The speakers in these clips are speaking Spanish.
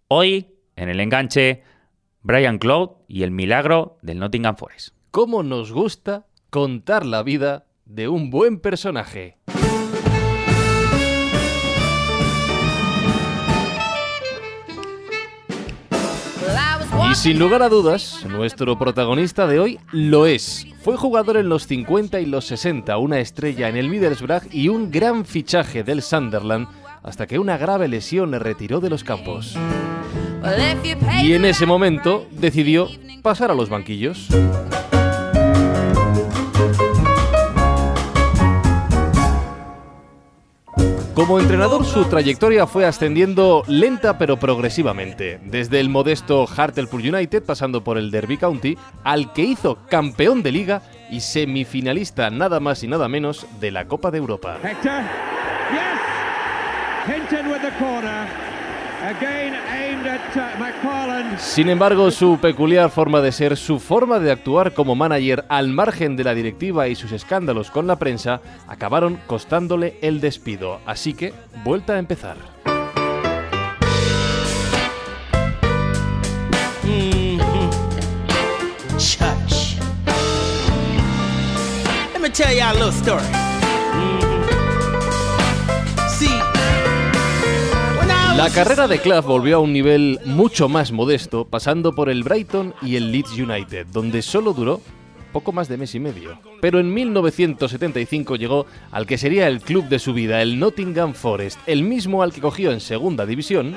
Hoy, en el enganche, Brian Clough y el milagro del Nottingham Forest. ¿Cómo nos gusta contar la vida de un buen personaje? Y sin lugar a dudas, nuestro protagonista de hoy lo es. Fue jugador en los 50 y los 60, una estrella en el Middlesbrough y un gran fichaje del Sunderland, hasta que una grave lesión le retiró de los campos. Y en ese momento decidió pasar a los banquillos. Como entrenador, su trayectoria fue ascendiendo lenta pero progresivamente, desde el modesto Hartlepool United, pasando por el Derby County, al que hizo campeón de Liga y semifinalista nada más y nada menos de la Copa de Europa. Hector, yes, Hinton with the corner. Again aimed at McFarland. Sin embargo, su peculiar forma de ser, su forma de actuar como manager al margen de la directiva y sus escándalos con la prensa acabaron costándole el despido. Así que, vuelta a empezar. Church. Let me tell you a little story. See. La carrera de Clough volvió a un nivel mucho más modesto, pasando por el Brighton y el Leeds United, donde solo duró poco más de mes y medio. Pero en 1975 llegó al que sería el club de su vida, el Nottingham Forest, el mismo al que cogió en segunda división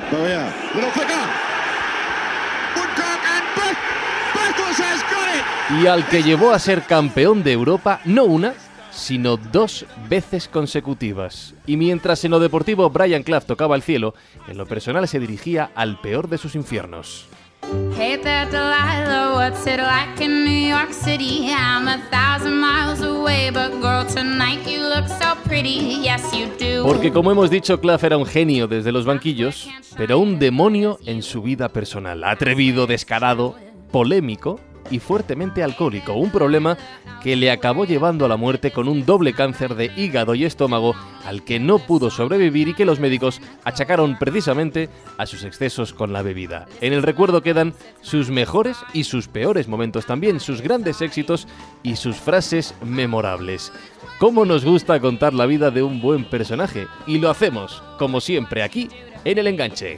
y al que llevó a ser campeón de Europa no una, sino 2 veces consecutivas. Y mientras en lo deportivo Brian Clough tocaba el cielo, en lo personal se dirigía al peor de sus infiernos. Hey there, Delilah, what's it like in New York City? I'm 1,000 miles away, but girl, tonight you look so pretty, yes you do. Porque como hemos dicho, Clough era un genio desde los banquillos, pero un demonio en su vida personal. Atrevido, descarado, polémico y fuertemente alcohólico, un problema que le acabó llevando a la muerte con un doble cáncer de hígado y estómago al que no pudo sobrevivir y que los médicos achacaron precisamente a sus excesos con la bebida. En el recuerdo quedan sus mejores y sus peores momentos también, sus grandes éxitos y sus frases memorables. ¿Cómo nos gusta contar la vida de un buen personaje? Y lo hacemos, como siempre, aquí en El Enganche.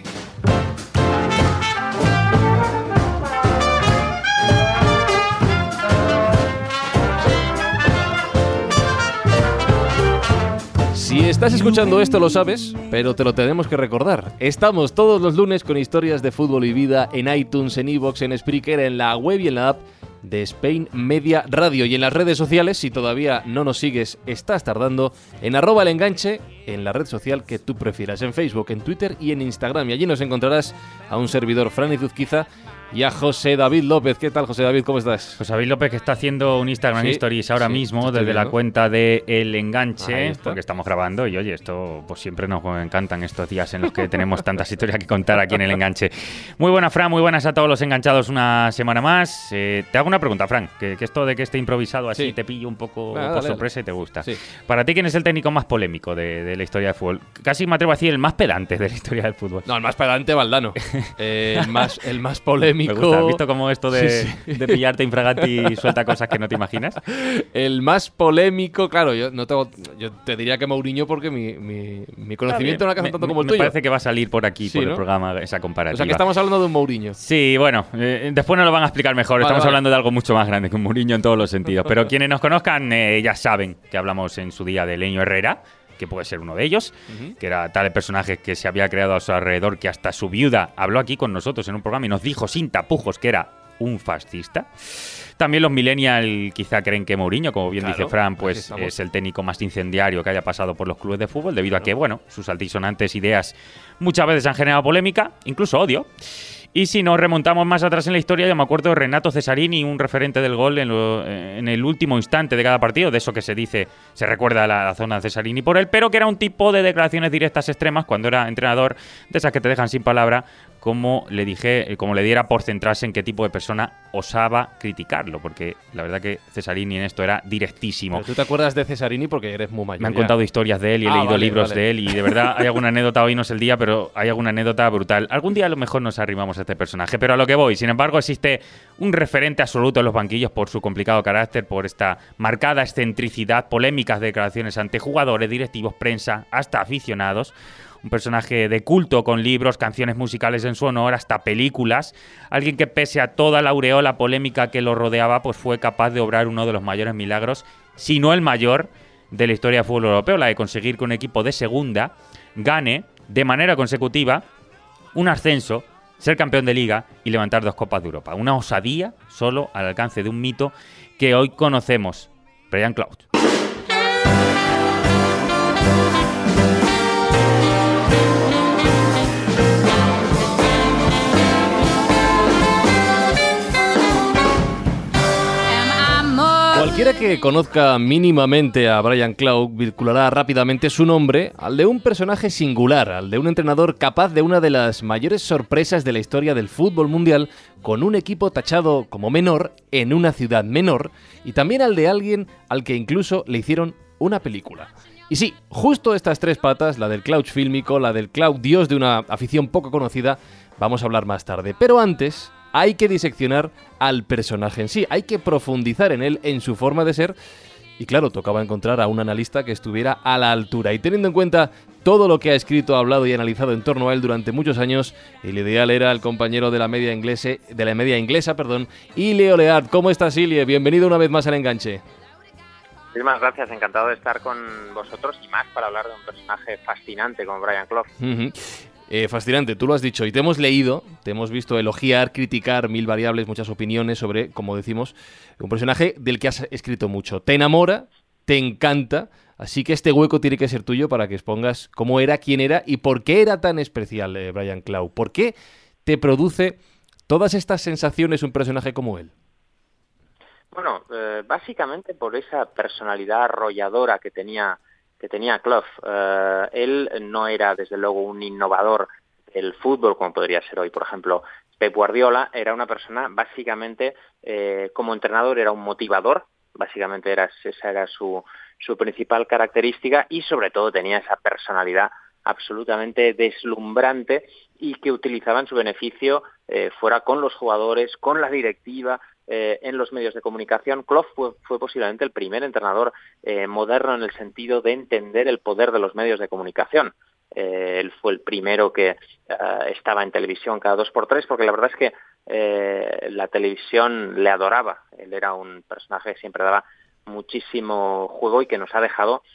Si estás escuchando esto lo sabes, pero te lo tenemos que recordar. Estamos todos los lunes con historias de fútbol y vida en iTunes, en iVoox, en Spreaker, en la web y en la app de Spain Media Radio. Y en las redes sociales, si todavía no nos sigues, estás tardando, en @elenganche, en la red social que tú prefieras, en Facebook, en Twitter y en Instagram. Y allí nos encontrarás a un servidor, Fran Izuzquiza, y a José David López. ¿Qué tal, José David? ¿Cómo estás? José David López, que está haciendo un Instagram Stories ahora mismo desde la cuenta de El Enganche, porque estamos grabando y oye, esto pues siempre nos encantan estos días en los que tenemos tantas historias que contar aquí en El Enganche. Muy buenas, Fran, muy buenas a todos los enganchados una semana más. Te hago una pregunta, Fran, que esto de que esté improvisado así te pillo un poco por sorpresa y te gusta. Sí. Para ti, ¿quién es el técnico más polémico de la historia del fútbol? Casi me atrevo a decir el más pedante de la historia del fútbol. No, el más pedante, Valdano. el más polémico. Me gusta. ¿Has visto cómo esto de pillarte infraganti y suelta cosas que no te imaginas? El más polémico, claro, yo te diría que Mourinho porque mi conocimiento no alcanza tanto como el tuyo. Me parece que va a salir por aquí, por el programa, esa comparativa. O sea, que estamos hablando de un Mourinho. Sí, bueno, después nos lo van a explicar mejor. Estamos hablando de algo mucho más grande que un Mourinho en todos los sentidos. Pero quienes nos conozcan ya saben que hablamos en su día de Leño Herrera, que puede ser uno de ellos, que era tal personaje que se había creado a su alrededor que hasta su viuda habló aquí con nosotros en un programa y nos dijo sin tapujos que era un fascista. También los millennials quizá creen que Mourinho, como bien dice Fran, pues es el técnico más incendiario que haya pasado por los clubes de fútbol, debido a que, bueno, sus altisonantes ideas muchas veces han generado polémica, incluso odio. Y si nos remontamos más atrás en la historia, yo me acuerdo de Renato Cesarini, un referente del gol en el último instante de cada partido, de eso que se dice, se recuerda a la zona de Cesarini por él, pero que era un tipo de declaraciones directas extremas cuando era entrenador, de esas que te dejan sin palabra, como le diera por centrarse en qué tipo de persona osaba criticarlo, porque la verdad que Cesarini en esto era directísimo. Pero tú te acuerdas de Cesarini porque eres muy mayor. Me han contado historias de él y he leído libros de él, y de verdad hay alguna anécdota, hoy no es el día, pero hay alguna anécdota brutal. Algún día a lo mejor nos arrimamos a este personaje, pero a lo que voy. Sin embargo, existe un referente absoluto en los banquillos por su complicado carácter, por esta marcada excentricidad, polémicas declaraciones ante jugadores, directivos, prensa, hasta aficionados. Un personaje de culto con libros, canciones musicales en su honor, hasta películas. Alguien que pese a toda la aureola polémica que lo rodeaba, pues fue capaz de obrar uno de los mayores milagros, si no el mayor, de la historia del fútbol europeo, la de conseguir que un equipo de segunda gane de manera consecutiva un ascenso, ser campeón de liga y levantar 2 Copas de Europa. Una osadía solo al alcance de un mito que hoy conocemos, Brian Clough. Cualquiera que conozca mínimamente a Brian Clough vinculará rápidamente su nombre al de un personaje singular, al de un entrenador capaz de una de las mayores sorpresas de la historia del fútbol mundial, con un equipo tachado como menor en una ciudad menor, y también al de alguien al que incluso le hicieron una película. Y sí, justo estas 3 patas, la del Clough fílmico, la del Clough dios de una afición poco conocida, vamos a hablar más tarde. Pero antes hay que diseccionar al personaje en sí, hay que profundizar en él, en su forma de ser, y claro, tocaba encontrar a un analista que estuviera a la altura. Y teniendo en cuenta todo lo que ha escrito, hablado y analizado en torno a él durante muchos años, el ideal era el compañero de la media inglesa, Ilio Leart. ¿Cómo estás, Ilio? Bienvenido una vez más al Enganche. Muchísimas gracias, encantado de estar con vosotros y más para hablar de un personaje fascinante como Brian Clough. Fascinante, tú lo has dicho y te hemos leído, te hemos visto elogiar, criticar, mil variables, muchas opiniones sobre, como decimos, un personaje del que has escrito mucho. Te enamora, te encanta, así que este hueco tiene que ser tuyo para que expongas cómo era, quién era y por qué era tan especial Brian Clough. ¿Por qué te produce todas estas sensaciones un personaje como él? Bueno, básicamente por esa personalidad arrolladora que tenía Clough. Él no era, desde luego, un innovador del fútbol, como podría ser hoy, por ejemplo, Pep Guardiola. Era una persona, básicamente, como entrenador, era un motivador. Básicamente esa era su principal característica y, sobre todo, tenía esa personalidad absolutamente deslumbrante y que utilizaba en su beneficio, fuera con los jugadores, con la directiva, en los medios de comunicación. Clough fue posiblemente el primer entrenador moderno en el sentido de entender el poder de los medios de comunicación. Él fue el primero que estaba en televisión cada 2x3, porque la verdad es que la televisión le adoraba. Él era un personaje que siempre daba muchísimo juego y que nos ha dejado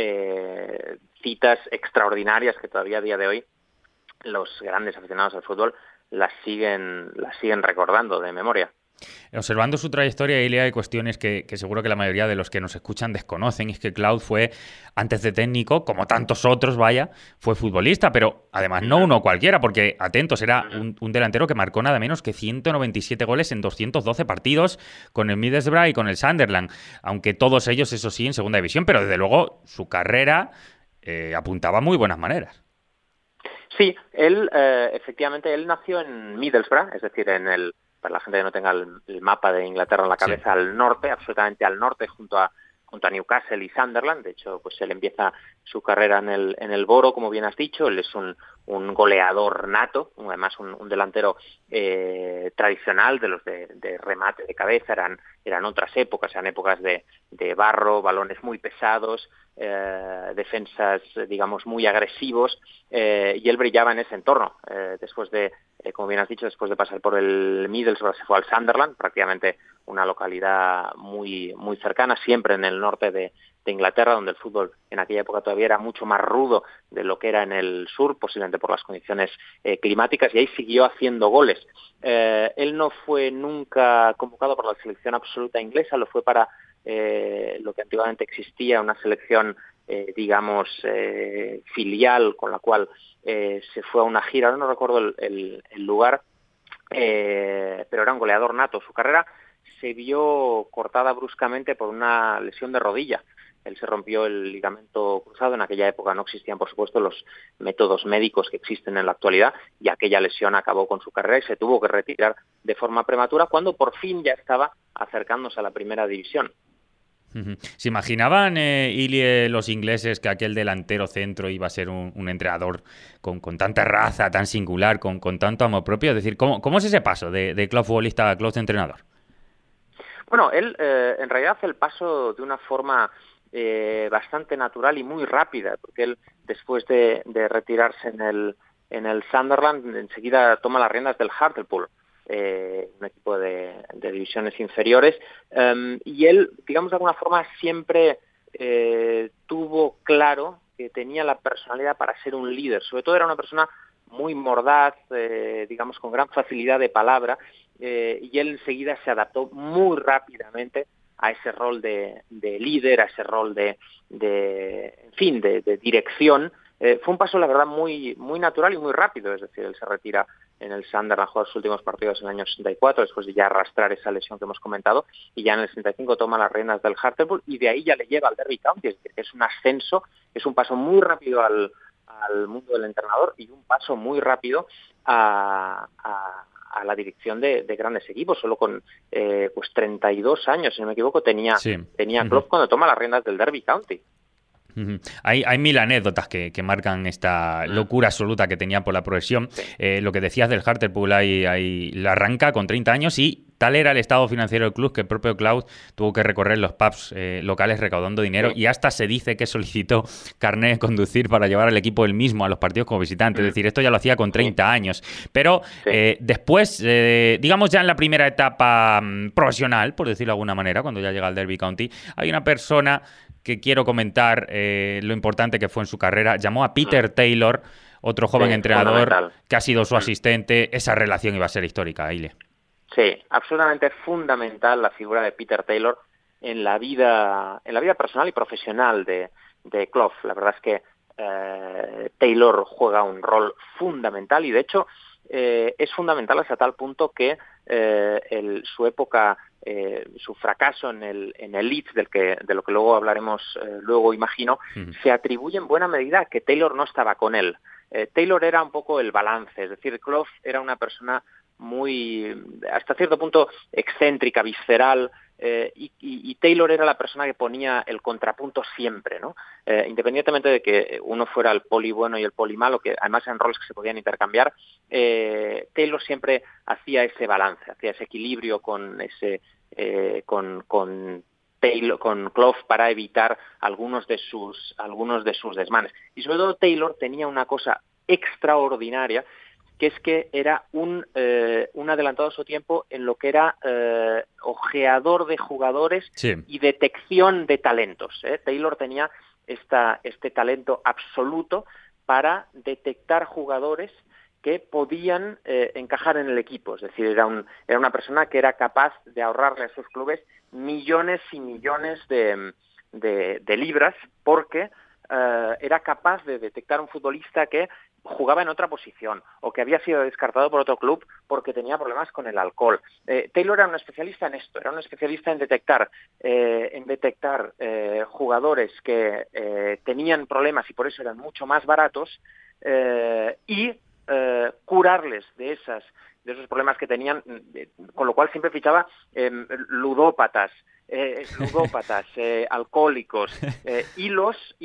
citas extraordinarias que todavía a día de hoy los grandes aficionados al fútbol las siguen recordando de memoria. Observando su trayectoria, Ilia, hay cuestiones que seguro que la mayoría de los que nos escuchan desconocen. Es que Clough fue, antes de técnico, como tantos otros, fue futbolista, pero además no uno cualquiera, porque, atentos, era un delantero que marcó nada menos que 197 goles en 212 partidos con el Middlesbrough y con el Sunderland, aunque todos ellos, eso sí, en segunda división, pero desde luego su carrera apuntaba muy buenas maneras. Sí, él efectivamente, él nació en Middlesbrough, es decir, para la gente que no tenga el mapa de Inglaterra en la cabeza, sí, al norte, absolutamente al norte, junto a Newcastle y Sunderland. De hecho, pues él empieza su carrera en el Boro, como bien has dicho. Él es un goleador nato, además un delantero tradicional, de los de remate de cabeza. Eran otras épocas, eran épocas de barro, balones muy pesados, defensas, digamos, muy agresivos, y él brillaba en ese entorno. Después de, como bien has dicho, después de pasar por el Middlesbrough, se fue al Sunderland, prácticamente una localidad muy, muy cercana, siempre en el norte de Inglaterra, donde el fútbol en aquella época todavía era mucho más rudo de lo que era en el sur, posiblemente por las condiciones climáticas, y ahí siguió haciendo goles. Él no fue nunca convocado por la selección absoluta inglesa, lo fue para lo que antiguamente existía, una selección, digamos, filial, con la cual se fue a una gira. Ahora no recuerdo el lugar, pero era un goleador nato. Su carrera se vio cortada bruscamente por una lesión de rodilla. Él se rompió el ligamento cruzado. En aquella época no existían, por supuesto, los métodos médicos que existen en la actualidad, y aquella lesión acabó con su carrera y se tuvo que retirar de forma prematura cuando por fin ya estaba acercándose a la primera división. ¿Se imaginaban, Ilie, los ingleses, que aquel delantero centro iba a ser un entrenador con tanta raza, tan singular, con tanto amor propio? Es decir, ¿cómo es ese paso de club futbolista a club de entrenador? Bueno, él en realidad hace el paso de una forma bastante natural y muy rápida, porque él, después de retirarse en el Sunderland, enseguida toma las riendas del Hartlepool, un equipo de divisiones inferiores, y él, digamos, de alguna forma siempre tuvo claro que tenía la personalidad para ser un líder. Sobre todo era una persona muy mordaz, digamos, con gran facilidad de palabra, y él enseguida se adaptó muy rápidamente a ese rol de líder, a ese rol de dirección. Fue un paso, la verdad, muy natural y muy rápido. Es decir, él se retira en el Sunderland, juega sus últimos partidos en el año 64, después de ya arrastrar esa lesión que hemos comentado, y ya en el 65 toma las riendas del Hartlepool, y de ahí ya le lleva al Derby County. Es decir, es un ascenso, es un paso muy rápido al mundo del entrenador, y un paso muy rápido a la dirección de grandes equipos. Solo con pues 32 años, si no me equivoco, tenía Klopp cuando toma las riendas del Derby County. Hay mil anécdotas que marcan esta locura absoluta que tenía por la progresión. Sí. Lo que decías del Hartlepool, ahí la arranca con 30 años, y tal era el estado financiero del club que el propio Cloud tuvo que recorrer los pubs locales recaudando dinero, y hasta se dice que solicitó carnet de conducir para llevar al equipo él mismo a los partidos como visitante. Es decir, esto ya lo hacía con 30 años. Pero después, digamos ya en la primera etapa profesional, por decirlo de alguna manera, cuando ya llega al Derby County, hay una persona que quiero comentar lo importante que fue en su carrera. Llamó a Peter Taylor, otro joven entrenador que ha sido su asistente. Esa relación iba a ser histórica, Aile. Sí, absolutamente fundamental la figura de Peter Taylor en la vida personal y profesional de Clough. La verdad es que Taylor juega un rol fundamental, y de hecho es fundamental hasta tal punto que su época, su fracaso en el Leeds, de lo que luego hablaremos, luego imagino, se atribuye en buena medida a que Taylor no estaba con él. Taylor era un poco el balance, es decir, Clough era una persona muy, hasta cierto punto, excéntrica, visceral, y Taylor era la persona que ponía el contrapunto siempre, ¿no? Independientemente de que uno fuera el poli bueno y el poli malo, que además eran roles que se podían intercambiar, Taylor siempre hacía ese balance, hacía ese equilibrio con Clough para evitar algunos de sus desmanes. Y sobre todo Taylor tenía una cosa extraordinaria, que es que era un adelantado a su tiempo en lo que era ojeador de jugadores y detección de talentos. Taylor tenía este talento absoluto para detectar jugadores que podían encajar en el equipo. Es decir, era una persona que era capaz de ahorrarle a sus clubes millones y millones de libras, porque era capaz de detectar un futbolista que jugaba en otra posición o que había sido descartado por otro club porque tenía problemas con el alcohol. Taylor era un especialista en esto, era un especialista en detectar jugadores que tenían problemas y por eso eran mucho más baratos, y curarles de esos problemas que tenían, con lo cual siempre fichaba ludópatas, alcohólicos, y los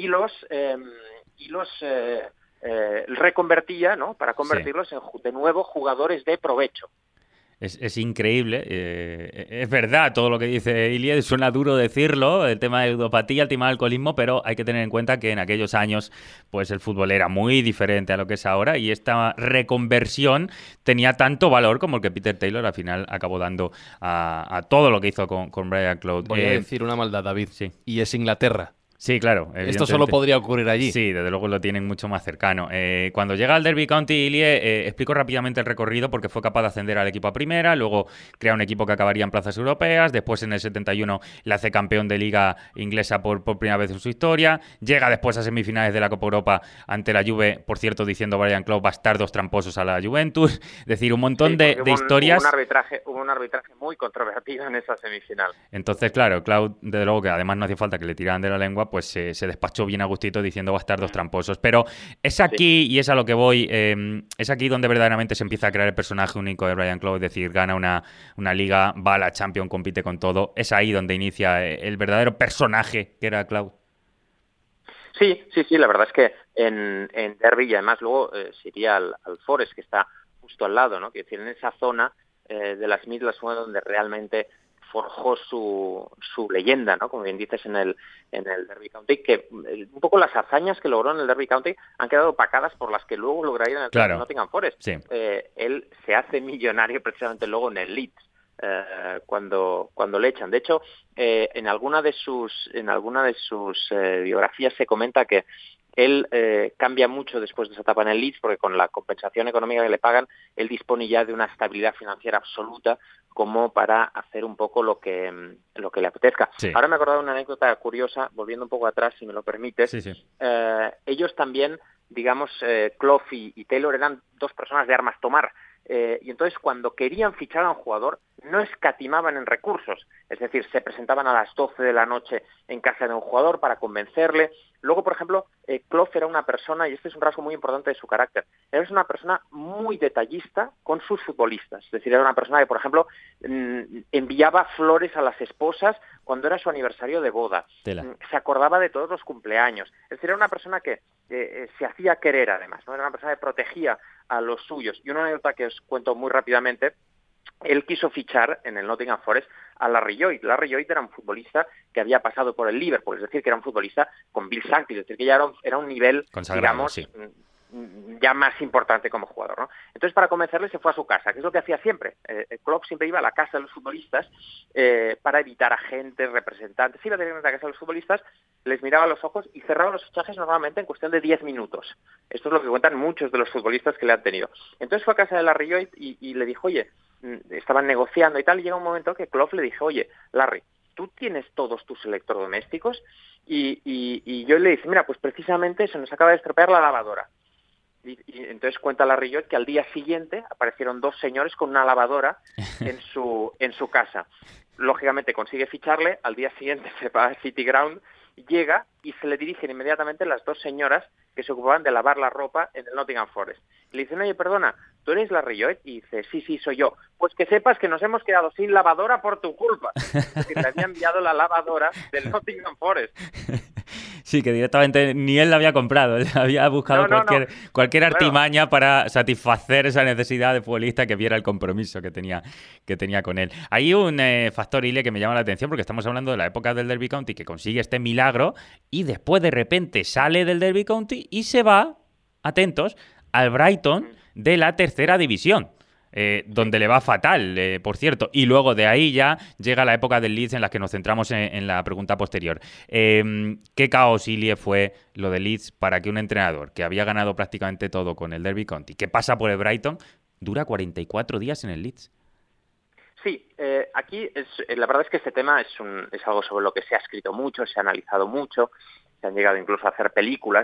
reconvertía, ¿no?, para convertirlos de nuevo jugadores de provecho. Es increíble, es verdad todo lo que dice Ilie, suena duro decirlo, el tema de ludopatía, el tema del alcoholismo, pero hay que tener en cuenta que en aquellos años pues el fútbol era muy diferente a lo que es ahora, y esta reconversión tenía tanto valor como el que Peter Taylor al final acabó dando a todo lo que hizo con Brian Clough. Voy a decir una maldad, David, y es Inglaterra. Sí, claro. Esto solo podría ocurrir allí. Sí, desde luego lo tienen mucho más cercano. Cuando llega al Derby County, Ilie explico rápidamente el recorrido, porque fue capaz de ascender al equipo a primera, luego crea un equipo que acabaría en plazas europeas, después en el 71 le hace campeón de liga inglesa por primera vez en su historia, llega después a semifinales de la Copa Europa ante la Juve, por cierto, diciendo Brian Clough, bastardos tramposos a la Juventus, es decir, un montón de historias. Hubo un arbitraje muy controvertido en esa semifinal. Entonces, claro, Clough, desde luego que además no hacía falta que le tiraran de la lengua, Klopp pues se despachó bien a gustito diciendo bastardos tramposos. Pero es aquí, y es a lo que voy, es aquí donde verdaderamente se empieza a crear el personaje único de Brian Clough, es decir, gana una liga, va a la Champions, compite con todo. Es ahí donde inicia el verdadero personaje que era Clough. Sí, la verdad es que en Derby, y además luego se iría al Forest, que está justo al lado, ¿no? Que decir, en esa zona de las Midlands fue donde realmente forjó su leyenda, ¿no? Como bien dices, en el Derby County, que un poco las hazañas que logró en el Derby County han quedado opacadas por las que luego lograría en el Nottingham Forest. Sí. Él se hace millonario precisamente luego en el Leeds, cuando le echan. De hecho, en alguna de sus biografías se comenta que él cambia mucho después de esa etapa en el Leeds, porque con la compensación económica que le pagan, él dispone ya de una estabilidad financiera absoluta como para hacer un poco lo que le apetezca. Sí. Ahora me he acordado de una anécdota curiosa, volviendo un poco atrás, si me lo permites. Sí. Ellos también, digamos, Clough y Taylor eran dos personas de armas tomar. Y entonces cuando querían fichar a un jugador no escatimaban en recursos, es decir, se presentaban a las 12 de la noche en casa de un jugador para convencerle. Luego, por ejemplo, Clough era una persona, y este es un rasgo muy importante de su carácter, era una persona muy detallista con sus futbolistas, es decir, era una persona que, por ejemplo, enviaba flores a las esposas cuando era su aniversario de boda, se acordaba de todos los cumpleaños, es decir, era una persona que se hacía querer además, ¿no? Era una persona que protegía a los suyos. Y una anécdota que os cuento muy rápidamente: él quiso fichar en el Nottingham Forest a Larry Lloyd. Larry Lloyd era un futbolista que había pasado por el Liverpool, es decir, que era un futbolista con Bill Shankly, es decir, que ya era un nivel, consagrado, digamos, sí, ya más importante como jugador, ¿no? Entonces, para convencerle, se fue a su casa, que es lo que hacía siempre. Klopp siempre iba a la casa de los futbolistas para evitar agentes, representantes. Iba directamente a la casa de los futbolistas, les miraba a los ojos y cerraba los fichajes normalmente en cuestión de 10 minutos. Esto es lo que cuentan muchos de los futbolistas que le han tenido. Entonces fue a casa de Larry Lloyd y le dijo, oye, estaban negociando y tal, y llega un momento que Klopp le dijo, oye, Larry, ¿tú tienes todos tus electrodomésticos? Y yo le dije, mira, pues precisamente se nos acaba de estropear la lavadora. Y entonces cuenta Larry Lloyd que al día siguiente aparecieron dos señores con una lavadora en su casa. Lógicamente consigue ficharle, al día siguiente se va a City Ground, llega y se le dirigen inmediatamente las dos señoras que se ocupaban de lavar la ropa en el Nottingham Forest. Le dicen, oye, perdona, ¿tú eres Larry Lloyd? Y dice, sí, soy yo. Pues que sepas que nos hemos quedado sin lavadora por tu culpa. Porque te había enviado la lavadora del Nottingham Forest. Sí, que directamente ni él la había comprado, él había buscado cualquier artimaña para satisfacer esa necesidad de futbolista que viera el compromiso que tenía con él. Hay un factor, Ile, que me llama la atención, porque estamos hablando de la época del Derby County, que consigue este milagro y después de repente sale del Derby County y se va, atentos, al Brighton de la tercera división. Donde le va fatal, por cierto. Y luego de ahí ya llega la época del Leeds en la que nos centramos en la pregunta posterior. ¿Qué caos, Ilie, fue lo de Leeds para que un entrenador que había ganado prácticamente todo con el Derby County, que pasa por el Brighton, dura 44 días en el Leeds? Sí, aquí la verdad es que este tema es algo sobre lo que se ha escrito mucho, se ha analizado mucho, se han llegado incluso a hacer películas.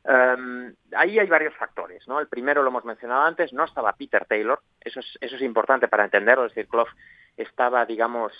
Ahí hay varios factores, ¿no? El primero lo hemos mencionado antes, no estaba Peter Taylor, eso es importante para entenderlo, es decir, Clough estaba, digamos,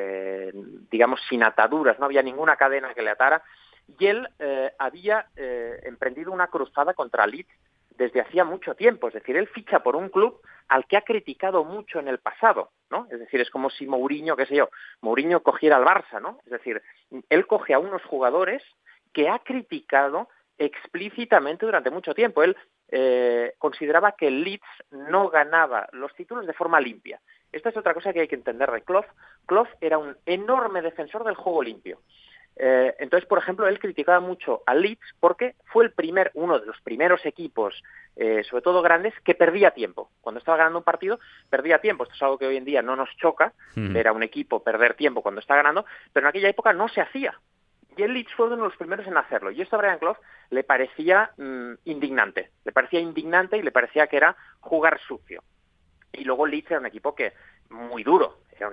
sin ataduras, no había ninguna cadena que le atara, y él había emprendido una cruzada contra Leeds desde hacía mucho tiempo, es decir, él ficha por un club al que ha criticado mucho en el pasado, ¿no? Es decir, es como si Mourinho cogiera al Barça, ¿no? Es decir, él coge a unos jugadores que ha criticado explícitamente durante mucho tiempo. Él consideraba que el Leeds no ganaba los títulos de forma limpia. Esta es otra cosa que hay que entender de Clough. Clough era un enorme defensor del juego limpio. Entonces, por ejemplo, él criticaba mucho al Leeds porque fue uno de los primeros equipos, sobre todo grandes, que perdía tiempo. Cuando estaba ganando un partido, perdía tiempo. Esto es algo que hoy en día no nos choca, ver a un equipo perder tiempo cuando está ganando, pero en aquella época no se hacía. Y el Leeds fue uno de los primeros en hacerlo. Y esto a Brian Clough le parecía indignante. Le parecía indignante y le parecía que era jugar sucio. Y luego el Leeds era un equipo muy duro,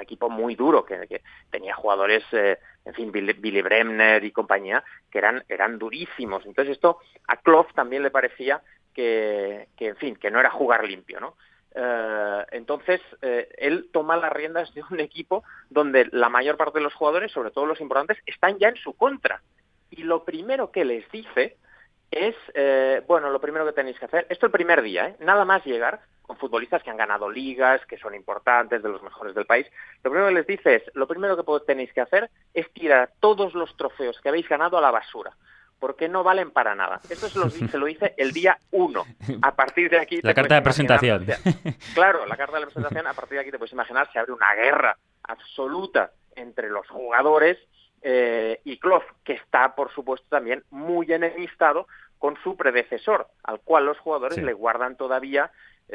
que tenía jugadores, Billy Bremner y compañía, que eran durísimos. Entonces esto a Clough también le parecía que no era jugar limpio, ¿no? Entonces él toma las riendas de un equipo donde la mayor parte de los jugadores, sobre todo los importantes, están ya en su contra. y lo primero que les dice es, bueno, lo primero que tenéis que hacer, esto el primer día, nada más llegar, con futbolistas que han ganado ligas, que son importantes, de los mejores del país, lo primero que les dice es, lo primero que tenéis que hacer es tirar todos los trofeos que habéis ganado a la basura, porque no valen para nada. Esto se lo dice el día 1. A partir de aquí... La carta de presentación. Claro, la carta de presentación, a partir de aquí te puedes imaginar, se abre una guerra absoluta entre los jugadores y Klopp, que está, por supuesto, también muy enemistado con su predecesor, al cual los jugadores le guardan todavía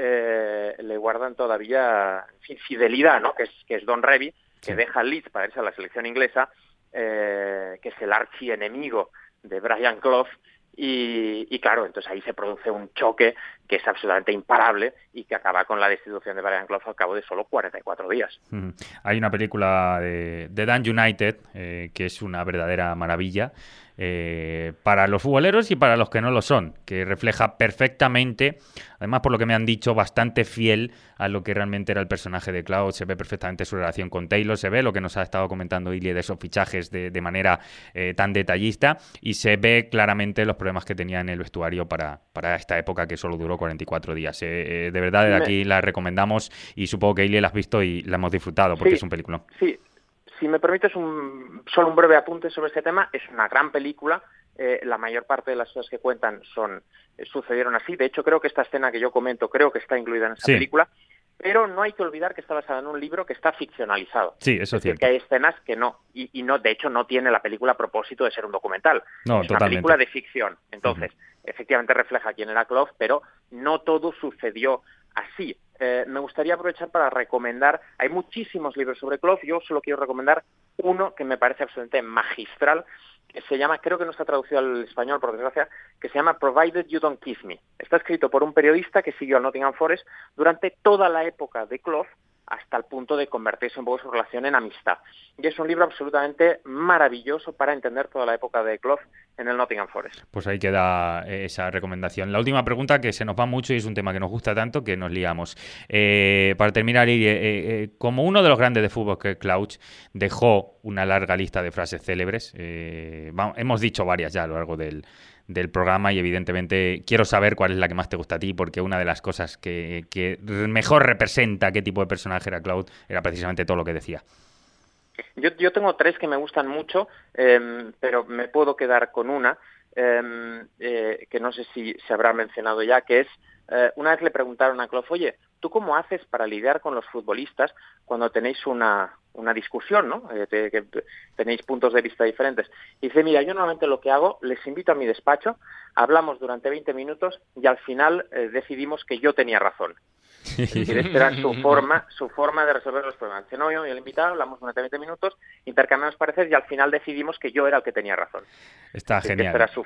en fin, fidelidad, ¿no? Que es Don Revie, que deja el Leeds para irse a la selección inglesa, que es el archienemigo de Brian Clough, y claro, entonces ahí se produce un choque que es absolutamente imparable y que acaba con la destitución de Brian Clough al cabo de solo 44 días. Hay una película de Dan United que es una verdadera maravilla para los futboleros y para los que no lo son, que refleja perfectamente, además por lo que me han dicho, bastante fiel a lo que realmente era el personaje de Clough. Se ve perfectamente su relación con Taylor, se ve lo que nos ha estado comentando Ilie de esos fichajes de manera tan detallista, y se ve claramente los problemas que tenía en el vestuario para esta época que solo duró 44 días. De verdad, desde aquí la recomendamos y supongo que Ilie la has visto y la hemos disfrutado porque es un peliculón. Sí. Si me permites solo un breve apunte sobre este tema, es una gran película. La mayor parte de las cosas que cuentan sucedieron así. De hecho, creo que esta escena que yo comento, creo que está incluida en esa película. Pero no hay que olvidar que está basada en un libro que está ficcionalizado. Sí, eso es cierto. Que hay escenas que no. Y no, de hecho, no tiene la película propósito de ser un documental. No, es totalmente. Una película de ficción. Entonces, efectivamente refleja quién era Clough, pero no todo sucedió así. Me gustaría aprovechar para recomendar, hay muchísimos libros sobre Clough, yo solo quiero recomendar uno que me parece absolutamente magistral, que se llama, creo que no está traducido al español por desgracia, que se llama Provided You Don't Kiss Me. Está escrito por un periodista que siguió al Nottingham Forest durante toda la época de Clough, hasta el punto de convertirse un poco su relación en amistad. Y es un libro absolutamente maravilloso para entender toda la época de Clough en el Nottingham Forest. Pues ahí queda esa recomendación. La última pregunta, que se nos va mucho y es un tema que nos gusta tanto que nos liamos. Para terminar, como uno de los grandes de fútbol que Clough dejó una larga lista de frases célebres, hemos dicho varias ya a lo largo del programa y evidentemente quiero saber cuál es la que más te gusta a ti, porque una de las cosas que mejor representa qué tipo de personaje era Clough era precisamente todo lo que decía. Yo tengo 3 que me gustan mucho, pero me puedo quedar con una que no sé si se habrá mencionado ya, que es una vez le preguntaron a Clough, oye, ¿tú cómo haces para lidiar con los futbolistas cuando tenéis una discusión, ¿no? Que tenéis puntos de vista diferentes? Y dice, mira, yo normalmente lo que hago, les invito a mi despacho, hablamos durante 20 minutos y al final decidimos que yo tenía razón. Es decir, esta era su forma de resolver los problemas. Dice, no, yo el invitado, hablamos durante 20 minutos, intercambiamos pareceres y al final decidimos que yo era el que tenía razón. Está genial. Esta era su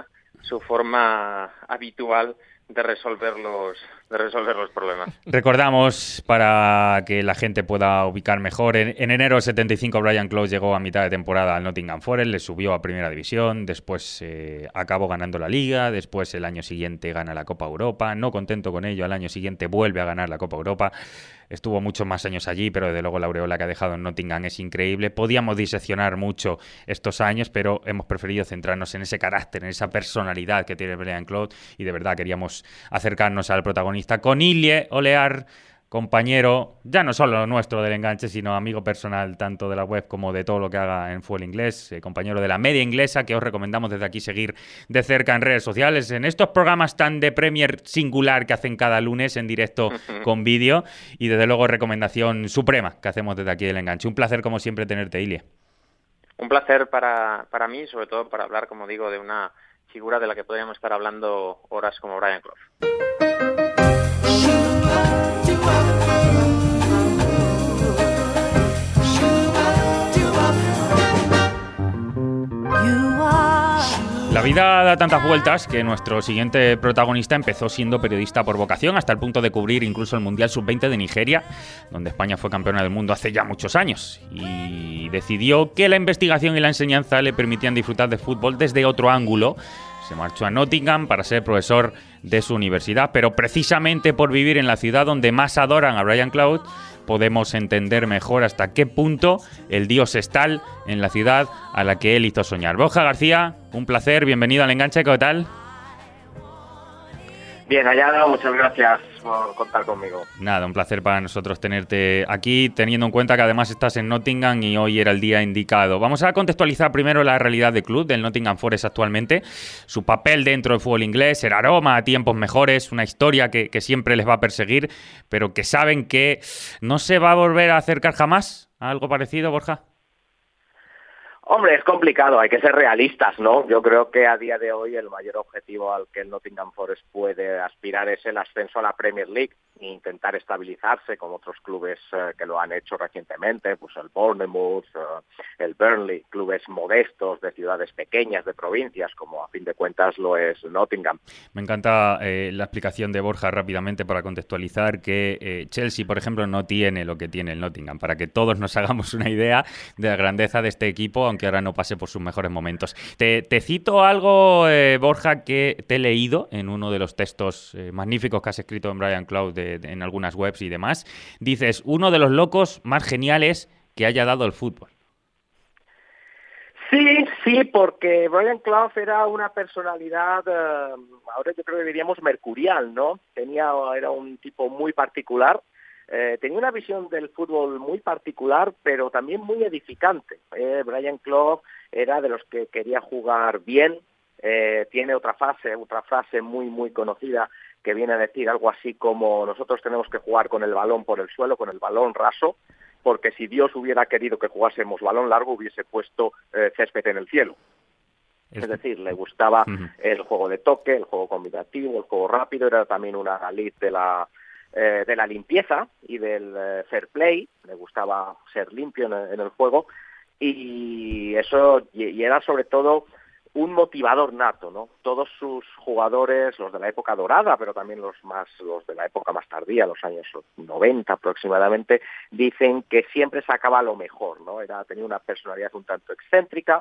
forma habitual de resolver los problemas. Recordamos, para que la gente pueda ubicar mejor, en enero del 75 Brian Clough llegó a mitad de temporada al Nottingham Forest, le subió a Primera División, después acabó ganando la Liga, después el año siguiente gana la Copa Europa, no contento con ello, al año siguiente vuelve a ganar la Copa Europa, estuvo muchos más años allí, pero desde luego la aureola que ha dejado en Nottingham es increíble. Podíamos diseccionar mucho estos años, pero hemos preferido centrarnos en ese carácter, en esa personalidad que tiene Brian Clough, y de verdad queríamos acercarnos al protagonista con Ilie Olear, compañero, ya no solo nuestro del Enganche, sino amigo personal tanto de la web como de todo lo que haga en Fútbol Inglés, compañero de la media inglesa, que os recomendamos desde aquí seguir de cerca en redes sociales, en estos programas tan de Premier singular que hacen cada lunes en directo con vídeo, y desde luego recomendación suprema que hacemos desde aquí del Enganche. Un placer como siempre tenerte, Ilie. Un placer para mí, sobre todo para hablar, como digo, de una figura de la que podríamos estar hablando horas como Brian Clough. La vida da tantas vueltas que nuestro siguiente protagonista empezó siendo periodista por vocación, hasta el punto de cubrir incluso el Mundial Sub-20 de Nigeria, donde España fue campeona del mundo hace ya muchos años, y decidió que la investigación y la enseñanza le permitían disfrutar de fútbol desde otro ángulo, Se marchó a Nottingham para ser profesor de su universidad, pero precisamente por vivir en la ciudad donde más adoran a Brian Clough, podemos entender mejor hasta qué punto el dios es tal en la ciudad a la que él hizo soñar. Borja García, un placer, bienvenido al Enganche, ¿qué tal? Bien hallado, muchas gracias por contar conmigo. Nada, un placer para nosotros tenerte aquí, teniendo en cuenta que además estás en Nottingham y hoy era el día indicado. Vamos a contextualizar primero la realidad del club, del Nottingham Forest actualmente, su papel dentro del fútbol inglés, el aroma a tiempos mejores, una historia que siempre les va a perseguir, pero que saben que no se va a volver a acercar jamás a algo parecido, Borja. Hombre, es complicado, hay que ser realistas, ¿no? Yo creo que a día de hoy el mayor objetivo al que el Nottingham Forest puede aspirar es el ascenso a la Premier League e intentar estabilizarse con otros clubes que lo han hecho recientemente, pues el Bournemouth, el Burnley, clubes modestos de ciudades pequeñas, de provincias, como a fin de cuentas lo es Nottingham. Me encanta la explicación de Borja rápidamente para contextualizar que Chelsea, por ejemplo, no tiene lo que tiene el Nottingham, para que todos nos hagamos una idea de la grandeza de este equipo, aunque ahora no pase por sus mejores momentos. Te cito algo, Borja, que te he leído en uno de los textos magníficos que has escrito en Brian Clough en algunas webs y demás. Dices, uno de los locos más geniales que haya dado el fútbol. Sí, porque Brian Clough era una personalidad, ahora yo creo que diríamos mercurial, ¿no? Era un tipo muy particular. Tenía una visión del fútbol muy particular, pero también muy edificante. Brian Clough era de los que quería jugar bien. Tiene otra frase muy, muy conocida que viene a decir algo así como: nosotros tenemos que jugar con el balón por el suelo, con el balón raso, porque si Dios hubiera querido que jugásemos balón largo, hubiese puesto césped en el cielo. Es decir, le gustaba el juego de toque, el juego combinativo, el juego rápido. Era también una adalid de la limpieza y del fair play. Le gustaba ser limpio en el juego, y eso, y era sobre todo un motivador nato, ¿no? Todos sus jugadores, los de la época dorada, pero también los de la época más tardía, los años 90 aproximadamente, dicen que siempre sacaba lo mejor, ¿no? Tenía una personalidad un tanto excéntrica,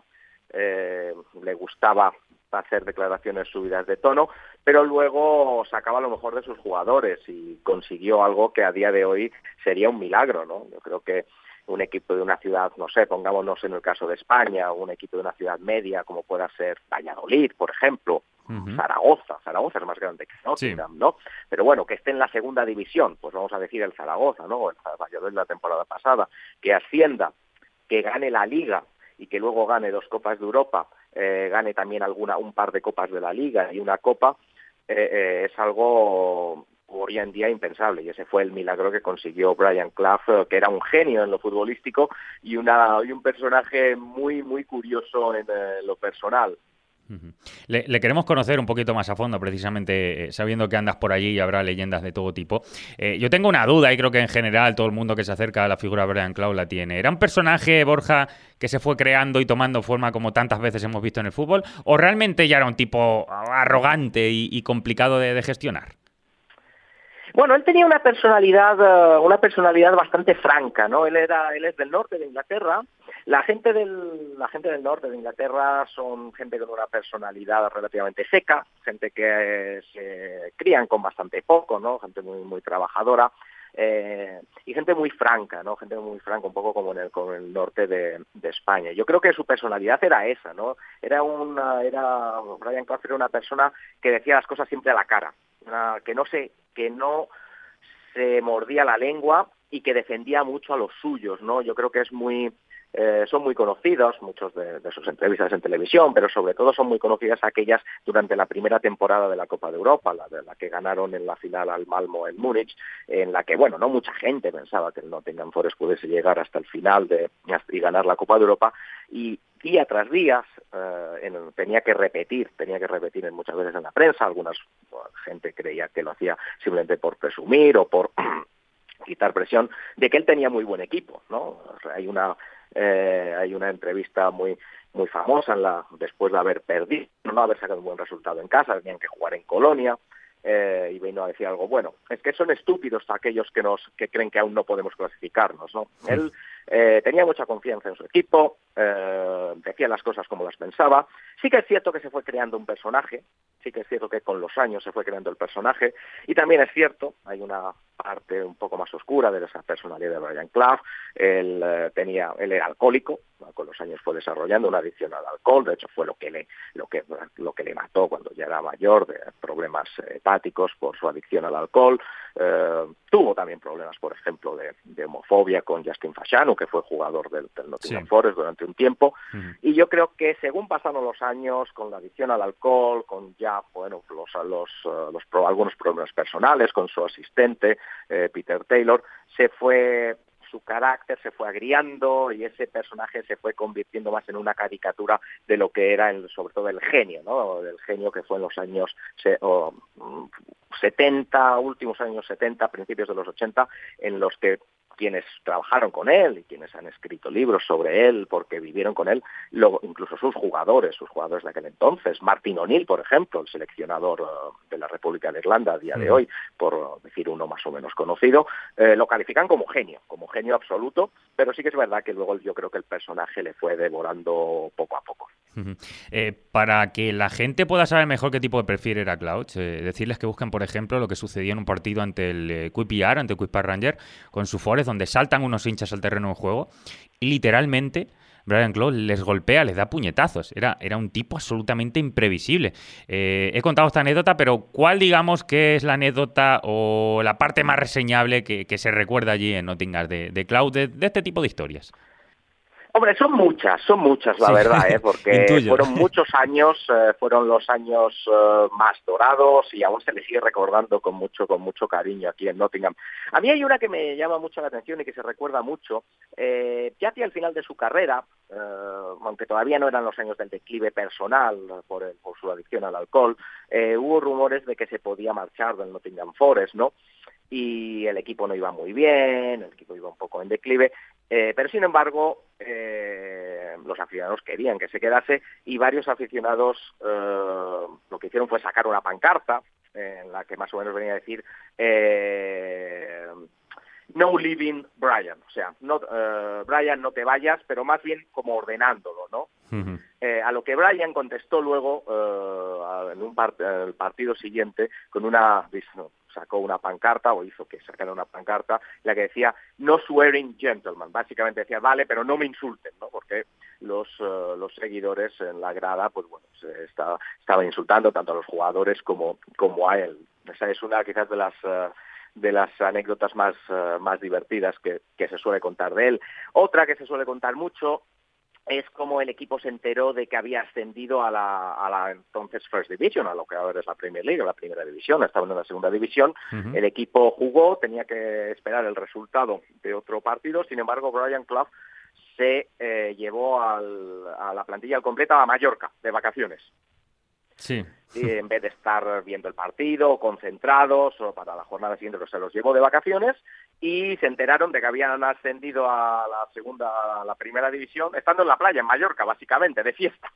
le gustaba hacer declaraciones subidas de tono, pero luego sacaba lo mejor de sus jugadores y consiguió algo que a día de hoy sería un milagro, ¿no? Yo creo que un equipo de una ciudad, no sé, pongámonos en el caso de España, un equipo de una ciudad media como pueda ser Valladolid, por ejemplo, Zaragoza es más grande que Nottingham, sí, ¿no? Pero bueno, que esté en la segunda división, pues vamos a decir el Zaragoza, ¿no? O el Valladolid la temporada pasada, que ascienda, que gane la Liga y que luego gane 2 Copas de Europa, gane también un par de Copas de la Liga y una Copa, es algo hoy en día impensable, y ese fue el milagro que consiguió Brian Clough, que era un genio en lo futbolístico y un personaje muy, muy curioso en lo personal. Le queremos conocer un poquito más a fondo, precisamente sabiendo que andas por allí y habrá leyendas de todo tipo. Yo tengo una duda, y creo que en general todo el mundo que se acerca a la figura de Brian Clough la tiene. ¿Era un personaje, Borja, que se fue creando y tomando forma como tantas veces hemos visto en el fútbol? ¿O realmente ya era un tipo arrogante y complicado de gestionar? Bueno, él tenía una personalidad bastante franca, ¿no? Él es del norte de Inglaterra. La gente del norte de Inglaterra son gente con una personalidad relativamente seca, gente que se crían con bastante poco, ¿no? Gente muy, muy trabajadora, y gente muy franca, ¿no? Gente muy franca, un poco como con el norte de España. Yo creo que su personalidad era esa, ¿no? Brian Clough era una persona que decía las cosas siempre a la cara, que no se mordía la lengua y que defendía mucho a los suyos, ¿no? Yo creo que son muy conocidos muchos de sus entrevistas en televisión, pero sobre todo son muy conocidas aquellas durante la primera temporada de la Copa de Europa, la que ganaron en la final al Malmö en Múnich, en la que, bueno, no mucha gente pensaba que el Nottingham Forest pudiese llegar hasta el final y ganar la Copa de Europa, y día tras día tenía que repetir muchas veces en la prensa. Algunas gente creía que lo hacía simplemente por presumir o por quitar presión de que él tenía muy buen equipo, ¿no? Hay una entrevista muy muy famosa después de haber perdido, no haber sacado un buen resultado en casa, tenían que jugar en Colonia, y vino a decir algo, bueno, es que son estúpidos aquellos que creen que aún no podemos clasificarnos, ¿no? Él tenía mucha confianza en su equipo, decía las cosas como las pensaba. Sí que es cierto que se fue creando un personaje, sí que es cierto que con los años se fue creando el personaje, y también es cierto, hay una parte un poco más oscura de esa personalidad de Brian Clough. Él era alcohólico, con los años fue desarrollando una adicción al alcohol, de hecho fue lo que le mató cuando ya era mayor, de problemas hepáticos por su adicción al alcohol. Tuvo también problemas, por ejemplo, de homofobia con Justin Fashanu, que fue jugador del Nottingham Forest durante un tiempo. Y yo creo que según pasaron los años, con la adicción al alcohol, con ya algunos problemas personales, con su asistente, Peter Taylor, su carácter se fue agriando y ese personaje se fue convirtiendo más en una caricatura de lo que era sobre todo el genio, ¿no? Del genio que fue en los años 70, últimos años 70, principios de los 80, en los que quienes trabajaron con él y quienes han escrito libros sobre él porque vivieron con él, luego incluso sus jugadores de aquel entonces, Martin O'Neill, por ejemplo, el seleccionador de la República de Irlanda a día de hoy, por decir uno más o menos conocido, lo califican como genio absoluto, pero sí que es verdad que luego yo creo que el personaje le fue devorando poco a poco. Para que la gente pueda saber mejor qué tipo de perfil era Clough, decirles que busquen, por ejemplo, lo que sucedió en un partido ante el QPR, ante el Queen's Park Rangers, con su Forest, donde saltan unos hinchas al terreno de juego y literalmente Brian Clough les golpea, les da puñetazos. Era un tipo absolutamente imprevisible. He contado esta anécdota, pero ¿cuál digamos que es la anécdota o la parte más reseñable que se recuerda allí en Nottingham de Clough, de este tipo de historias? Hombre, son muchas, la verdad, porque fueron muchos años, fueron los años más dorados y aún se le sigue recordando con mucho cariño aquí en Nottingham. A mí hay una que me llama mucho la atención y que se recuerda mucho, ya hacia el final de su carrera, aunque todavía no eran los años del declive personal por su adicción al alcohol, hubo rumores de que se podía marchar del Nottingham Forest, ¿no? Y el equipo no iba muy bien, el equipo iba un poco en declive, pero sin embargo los aficionados querían que se quedase y varios aficionados lo que hicieron fue sacar una pancarta en la que más o menos venía a decir no leaving Brian, o sea, Brian no te vayas, pero más bien como ordenándolo, ¿no? Uh-huh. A lo que Brian contestó luego en el partido siguiente con sacó una pancarta o hizo que sacara una pancarta la que decía no swearing gentlemen, básicamente decía vale, pero no me insulten, ¿no? Porque los seguidores en la grada pues bueno, se estaba insultando tanto a los jugadores como a él. Esa es una quizás de las anécdotas más divertidas que se suele contar de él. Otra que se suele contar mucho es como el equipo se enteró de que había ascendido a la entonces First Division, a lo que ahora es la Premier League, la primera división, estaban en la segunda división. Uh-huh. El equipo jugó, tenía que esperar el resultado de otro partido, sin embargo Brian Clough se llevó a la plantilla al completa a Mallorca, de vacaciones. Sí. Y en vez de estar viendo el partido, concentrados, o para la jornada siguiente, se los llevó de vacaciones y se enteraron de que habían ascendido a la primera división, estando en la playa, en Mallorca, básicamente, de fiesta.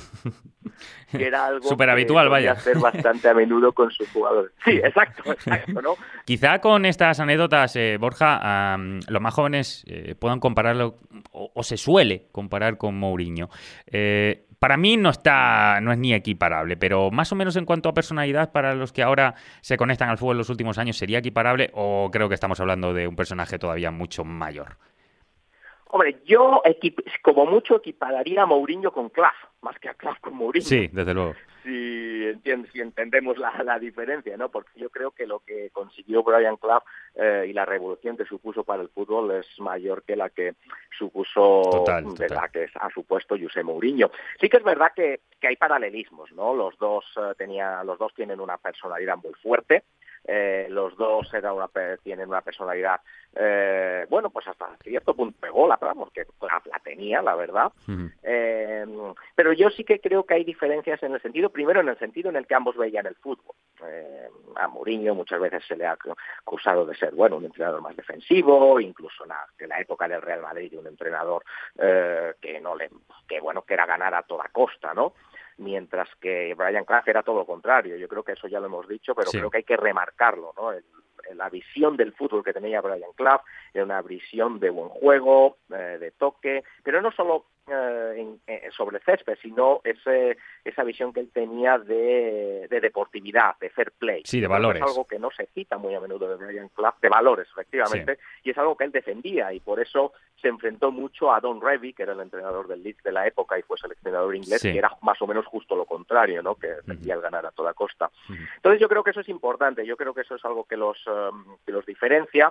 Que era algo súper habitual, vaya. Hacer bastante a menudo con sus jugadores. Sí, exacto, ¿no? Quizá con estas anécdotas, Borja, los más jóvenes puedan compararlo, o se suele comparar con Mourinho. Para mí no es ni equiparable, pero más o menos en cuanto a personalidad, para los que ahora se conectan al fútbol en los últimos años, ¿sería equiparable o creo que estamos hablando de un personaje todavía mucho mayor? Hombre, yo como mucho equipararía a Mourinho con Clough, más que a Clough con Mourinho. Sí, desde luego. Si entendemos la diferencia, ¿no? Porque yo creo que lo que consiguió Brian Clough y la revolución que supuso para el fútbol es mayor que la que supuso, la que ha supuesto José Mourinho. Sí que es verdad que hay paralelismos, ¿no? Los dos tienen una personalidad muy fuerte. Los dos tienen una personalidad, bueno, pues hasta cierto punto pegó la tenía, la verdad. Uh-huh. Pero yo sí que creo que hay diferencias primero en el sentido en el que ambos veían el fútbol. A Mourinho muchas veces se le ha acusado de ser, bueno, un entrenador más defensivo, incluso en la época del Real Madrid, un entrenador que era ganar a toda costa, ¿no? Mientras que Brian Clough era todo lo contrario. Yo creo que eso ya lo hemos dicho, pero sí. Creo que hay que remarcarlo, ¿no? la visión del fútbol que tenía Brian Clough era una visión de buen juego, de toque, pero no solo sobre el césped, sino esa visión que él tenía de deportividad, de fair play. Sí, de valores. Es algo que no se cita muy a menudo de Brian Clough, de valores, efectivamente, sí. Y es algo que él defendía, y por eso se enfrentó mucho a Don Revie, que era el entrenador del Leeds de la época y fue seleccionador inglés, sí. Que era más o menos justo lo contrario, ¿no? Que defendía el ganar a toda costa. Entonces yo creo que eso es importante, yo creo que eso es algo que los diferencia.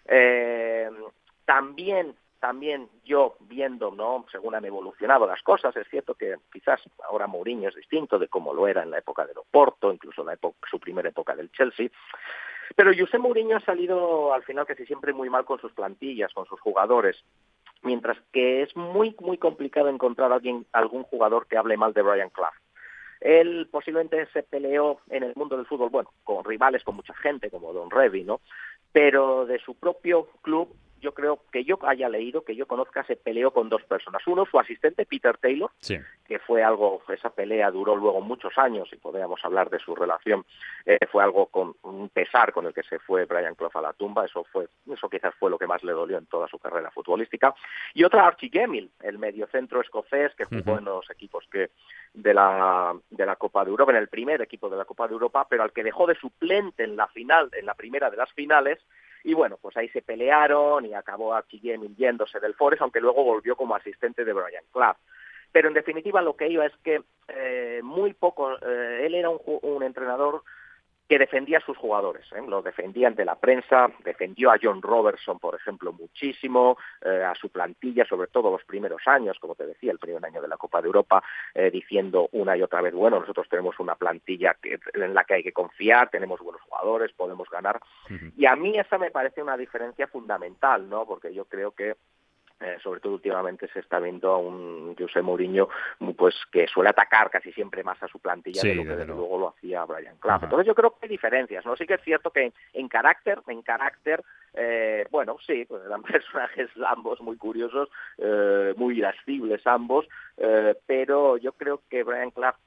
También yo viendo, ¿no?, según han evolucionado las cosas, es cierto que quizás ahora Mourinho es distinto de cómo lo era en la época del Oporto, incluso su primera época del Chelsea, pero José Mourinho ha salido al final casi siempre muy mal con sus plantillas, con sus jugadores, mientras que es muy muy complicado encontrar algún jugador que hable mal de Brian Clough. Él posiblemente se peleó en el mundo del fútbol, bueno, con rivales, con mucha gente, como Don Revie, ¿no? Pero de su propio club, yo creo que yo haya leído, que yo conozca, se peleó con dos personas. Uno, su asistente, Peter Taylor, sí. Que fue algo, esa pelea duró luego muchos años, y podríamos hablar de su relación, fue algo con un pesar con el que se fue Brian Clough a la tumba, eso quizás fue lo que más le dolió en toda su carrera futbolística. Y otra, Archie Gemmill, el mediocentro escocés que jugó en los equipos de la Copa de Europa, en el primer equipo de la Copa de Europa, pero al que dejó de suplente en la primera de las finales. Y bueno, pues ahí se pelearon y acabó Archie Gemmill yéndose del Forest, aunque luego volvió como asistente de Brian Clough. Pero en definitiva lo que iba es que muy poco, él era un entrenador que defendía a sus jugadores, lo defendía ante la prensa, defendió a John Robertson, por ejemplo, muchísimo, a su plantilla, sobre todo los primeros años, como te decía, el primer año de la Copa de Europa, diciendo una y otra vez, bueno, nosotros tenemos una plantilla en la que hay que confiar, tenemos buenos jugadores, podemos ganar. Y a mí esa me parece una diferencia fundamental, ¿no? Porque yo creo que sobre todo últimamente se está viendo a un José Mourinho pues que suele atacar casi siempre más a su plantilla, sí, de lo que desde luego lo hacía Brian Clough. Entonces yo creo que hay diferencias, ¿no? Sí que es cierto que en carácter, bueno, sí, pues eran personajes ambos muy curiosos, muy irascibles ambos, pero yo creo que Brian Clough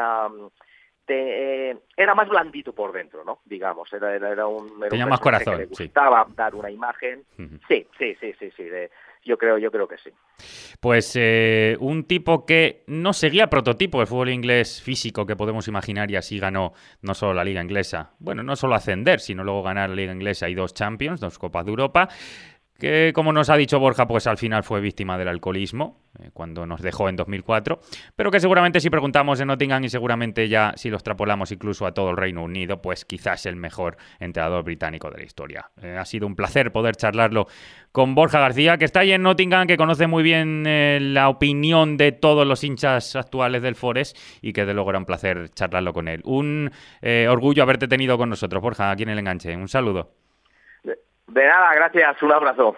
era más blandito por dentro, ¿no? Digamos, era un más corazón, que le gustaba dar una imagen. Sí. Yo creo que sí. Pues un tipo que no seguía prototipo del fútbol inglés físico que podemos imaginar, y así ganó no solo la Liga Inglesa, bueno, no solo ascender, sino luego ganar la Liga Inglesa y 2 Champions, 2 Copas de Europa, que, como nos ha dicho Borja, pues al final fue víctima del alcoholismo cuando nos dejó en 2004, pero que seguramente si preguntamos en Nottingham, y seguramente ya si lo extrapolamos incluso a todo el Reino Unido, pues quizás el mejor entrenador británico de la historia. Ha sido un placer poder charlarlo con Borja García, que está ahí en Nottingham, que conoce muy bien la opinión de todos los hinchas actuales del Forest, y que de luego era un placer charlarlo con él. Un orgullo haberte tenido con nosotros, Borja, aquí en El Enganche. Un saludo. De nada, gracias, un abrazo.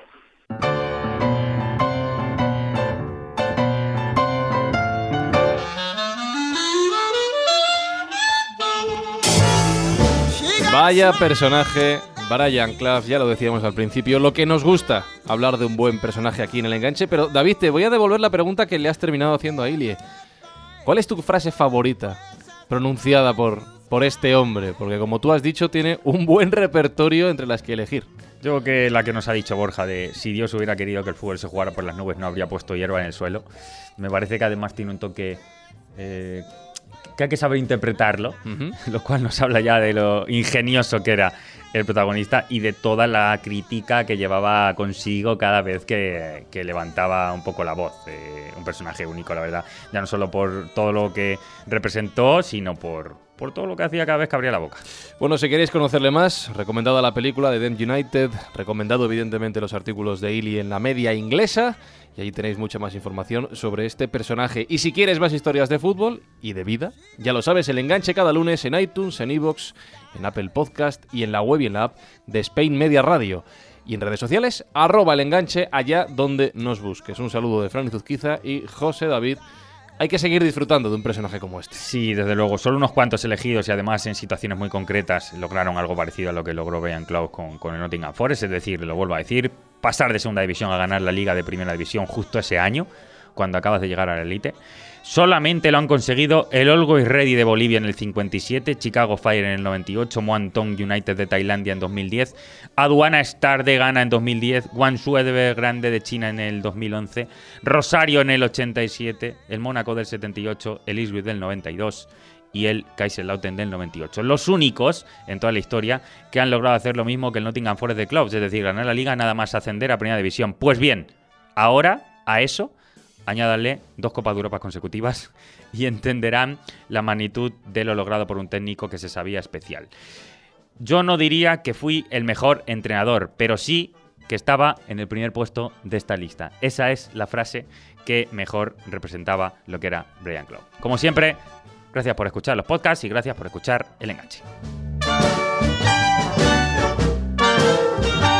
Vaya personaje, Brian Clough, ya lo decíamos al principio, lo que nos gusta, hablar de un buen personaje aquí en El Enganche. Pero David, te voy a devolver la pregunta que le has terminado haciendo a Ilie. ¿Cuál es tu frase favorita pronunciada por este hombre? Porque como tú has dicho, tiene un buen repertorio entre las que elegir. Yo creo que la que nos ha dicho Borja de si Dios hubiera querido que el fútbol se jugara por las nubes no habría puesto hierba en el suelo. Me parece que además tiene un toque que hay que saber interpretarlo, lo cual nos habla ya de lo ingenioso que era el protagonista y de toda la crítica que llevaba consigo cada vez que levantaba un poco la voz. Un personaje único, la verdad, ya no solo por todo lo que representó, sino por todo lo que hacía cada vez que abría la boca. Bueno, si queréis conocerle más, recomendada la película de Dent United, recomendado evidentemente los artículos de Ili en La Media Inglesa, y ahí tenéis mucha más información sobre este personaje. Y si quieres más historias de fútbol y de vida, ya lo sabes, El Enganche cada lunes en iTunes, en iVoox, en Apple Podcast y en la web y en la app de Spain Media Radio. Y en redes sociales, @El Enganche, allá donde nos busques. Un saludo de Fran Izuzquiza y José David. Hay que seguir disfrutando de un personaje como este. Sí, desde luego. Solo unos cuantos elegidos y además en situaciones muy concretas lograron algo parecido a lo que logró Brian Clough con el Nottingham Forest. Es decir, lo vuelvo a decir, pasar de segunda división a ganar la Liga de Primera División justo ese año. cuando acabas de llegar a la élite. Solamente lo han conseguido el Always Ready de Bolivia en el 57, Chicago Fire en el 98, Muangthong United de Tailandia en 2010, Aduana Star de Ghana en 2010, Guangzhou Evergrande de China en el 2011, Rosario en el 87, el Mónaco del 78, el Ipswich del 92 y el Kaiserslautern del 98. Los únicos en toda la historia que han logrado hacer lo mismo que el Nottingham Forest de Clubs, es decir, ganar la liga nada más ascender a Primera División. Pues bien, ahora a eso añádanle 2 Copas de Europa consecutivas y entenderán la magnitud de lo logrado por un técnico que se sabía especial. Yo no diría que fui el mejor entrenador, pero sí que estaba en el primer puesto de esta lista. Esa es la frase que mejor representaba lo que era Brian Clough. Como siempre, gracias por escuchar los podcasts y gracias por escuchar El Enganche.